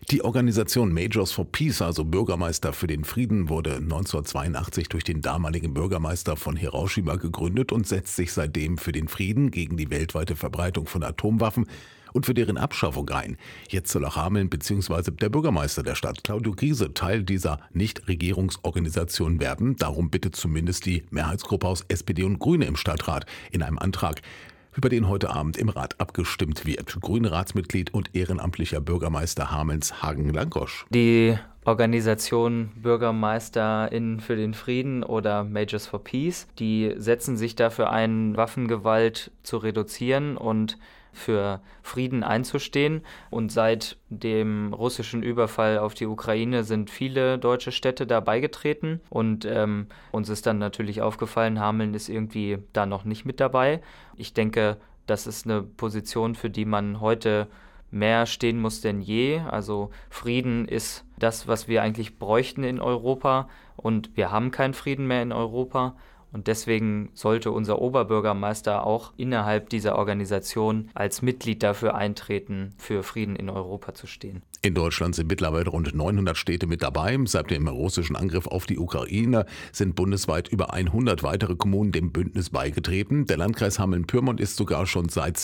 Die Organisation Majors for Peace, also Bürgermeister für den Frieden, wurde 1982 durch den damaligen Bürgermeister von Hiroshima gegründet und setzt sich seitdem für den Frieden, gegen die weltweite Verbreitung von Atomwaffen und für deren Abschaffung ein. Jetzt soll auch Hameln bzw. der Bürgermeister der Stadt, Claudio Griese, Teil dieser Nichtregierungsorganisation werden. Darum bittet zumindest die Mehrheitsgruppe aus SPD und Grüne im Stadtrat in einem Antrag, über den heute Abend im Rat abgestimmt wird. Grüne Ratsmitglied und ehrenamtlicher Bürgermeister Hamelns Hagen Langosch. Die Organisation BürgermeisterInnen für den Frieden oder Majors for Peace, die setzen sich dafür ein, Waffengewalt zu reduzieren und für Frieden einzustehen. Und seit dem russischen Überfall auf die Ukraine sind viele deutsche Städte da beigetreten. Und uns ist dann natürlich aufgefallen, Hameln ist irgendwie da noch nicht mit dabei. Ich denke, das ist eine Position, für die man heute mehr stehen muss denn je. Also Frieden ist das, was wir eigentlich bräuchten in Europa. Und wir haben keinen Frieden mehr in Europa. Und deswegen sollte unser Oberbürgermeister auch innerhalb dieser Organisation als Mitglied dafür eintreten, für Frieden in Europa zu stehen. In Deutschland sind mittlerweile rund 900 Städte mit dabei. Seit dem russischen Angriff auf die Ukraine sind bundesweit über 100 weitere Kommunen dem Bündnis beigetreten. Der Landkreis Hameln-Pyrmont ist sogar schon seit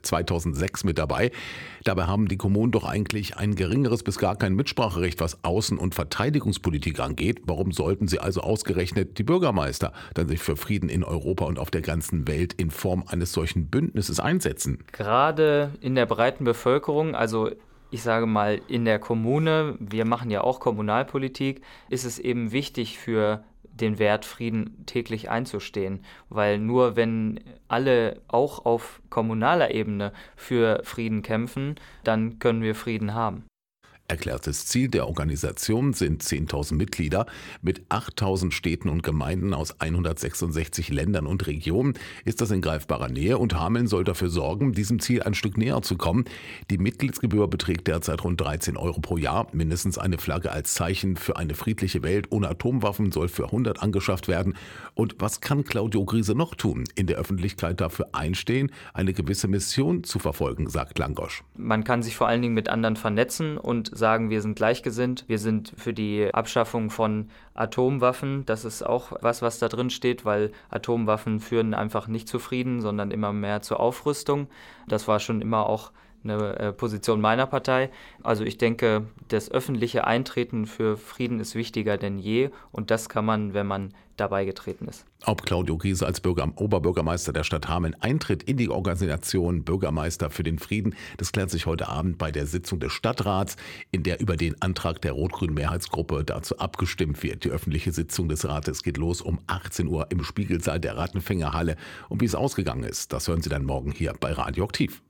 2006 mit dabei. Dabei haben die Kommunen doch eigentlich ein geringeres bis gar kein Mitspracherecht, was Außen- und Verteidigungspolitik angeht. Warum sollten sie also ausgerechnet die Bürgermeister dann sich für Frieden in Europa und auf der ganzen Welt in Form eines solchen Bündnisses einsetzen? Gerade in der breiten Bevölkerung, also ich sage mal in der Kommune, wir machen ja auch Kommunalpolitik, ist es eben wichtig, für den Wert Frieden täglich einzustehen. Weil nur wenn alle auch auf kommunaler Ebene für Frieden kämpfen, dann können wir Frieden haben. Erklärtes Ziel der Organisation sind 10.000 Mitglieder mit 8.000 Städten und Gemeinden aus 166 Ländern und Regionen. Ist das in greifbarer Nähe und Hameln soll dafür sorgen, diesem Ziel ein Stück näher zu kommen. Die Mitgliedsgebühr beträgt derzeit rund 13 Euro pro Jahr. Mindestens eine Flagge als Zeichen für eine friedliche Welt ohne Atomwaffen soll für 100 angeschafft werden. Und was kann Claudio Griese noch tun? In der Öffentlichkeit dafür einstehen, eine gewisse Mission zu verfolgen, sagt Langosch. Man kann sich vor allen Dingen mit anderen vernetzen und sagen, wir sind gleichgesinnt, wir sind für die Abschaffung von Atomwaffen. Das ist auch was da drin steht, weil Atomwaffen führen einfach nicht zu Frieden, sondern immer mehr zur Aufrüstung. Das war schon immer auch eine Position meiner Partei. Also ich denke, das öffentliche Eintreten für Frieden ist wichtiger denn je und das kann man, wenn man dabei getreten ist. Ob Claudio Griese als Oberbürgermeister der Stadt Hameln eintritt in die Organisation Bürgermeister für den Frieden, das klärt sich heute Abend bei der Sitzung des Stadtrats, in der über den Antrag der rot-grünen Mehrheitsgruppe dazu abgestimmt wird. Die öffentliche Sitzung des Rates geht los um 18 Uhr im Spiegelsaal der Rattenfängerhalle. Und wie es ausgegangen ist, das hören Sie dann morgen hier bei Radio Aktiv.